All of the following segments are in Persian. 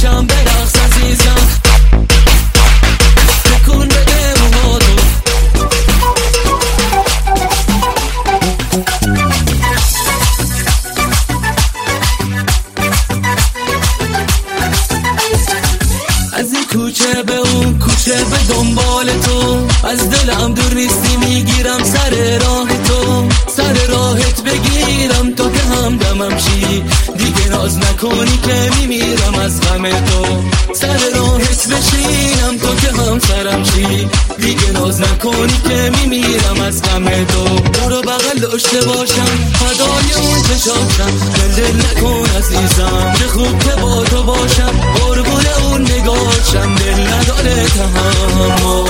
پیشم برقص عزیزم تکون بده موهاتو از این کوچه به اون کوچه به دنبال تو از دلم دور نیستی میگیرم سر راه تو سر راهت بگیرم تو که همدمم شی دیگه ناز نکنی که میمیرم از غم تو سر راهت بشینم تو که همسرم شی دیگه ناز نکنی که میمیرم از غم تو برو بغل داشته باشم فدای اون چشاشم دل نکن عزیزم چه خوب که با تو باشم قربون اون نگاهشم دل نداره تحمل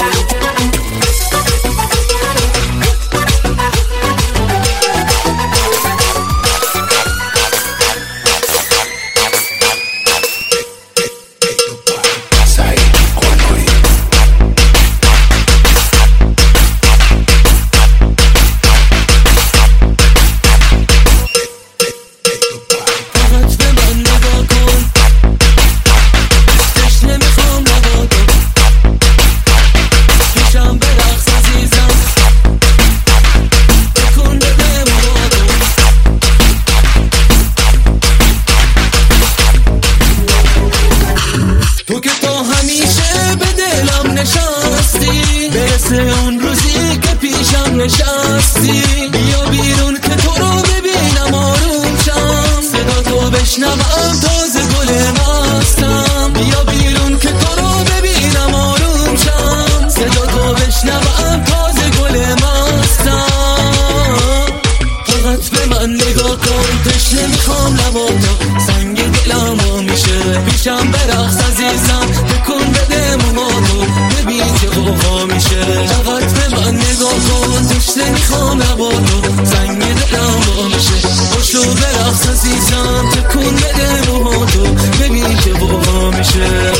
اون روزی که پیشم نشستی بیا بیرون که تو رو ببینم آروم شم صدا تو بشنوم تازه گل مستم بیا بیرون که تو رو ببینم آروم شم صدا تو بشنوم تازه گل مستم فقط به من نگاه کن تشنه میخوام لباتو سنگ دلم میشه پیشم برقص عزیزم تکون بده موهاتو ببین که غوغا میشه فقط به من نگاه کن تشنه میخوام لباتو سنگ دلم میشه پاشو برقص عزیزم تکون بده موهاتو ببین که غوغا میشه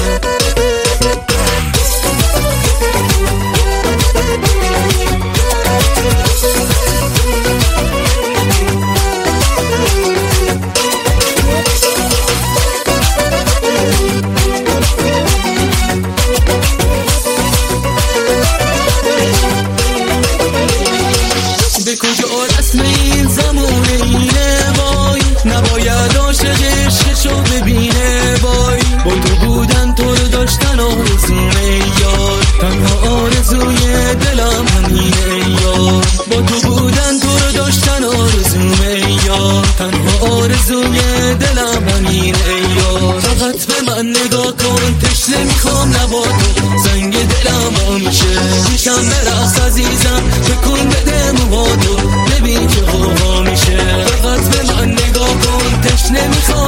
به کجا رسم این زمونه اینه وای نباید عاشق عشقشو ببینه وای با تو بودن تو رو داشتن آرزومه یار تنها آرزوی دلم همینه یار با تو بودن تو رو داشتن آرزومه یار تنها آرزوی دلم همینه یار فقط به من نگاه کن تشنه میخوام لباتو زنگ دلم میشه پیشم برقص عزیزم تکون بده موهاتو ببین که غوغا میشه فقط به من نگاه کن تشنه میخوام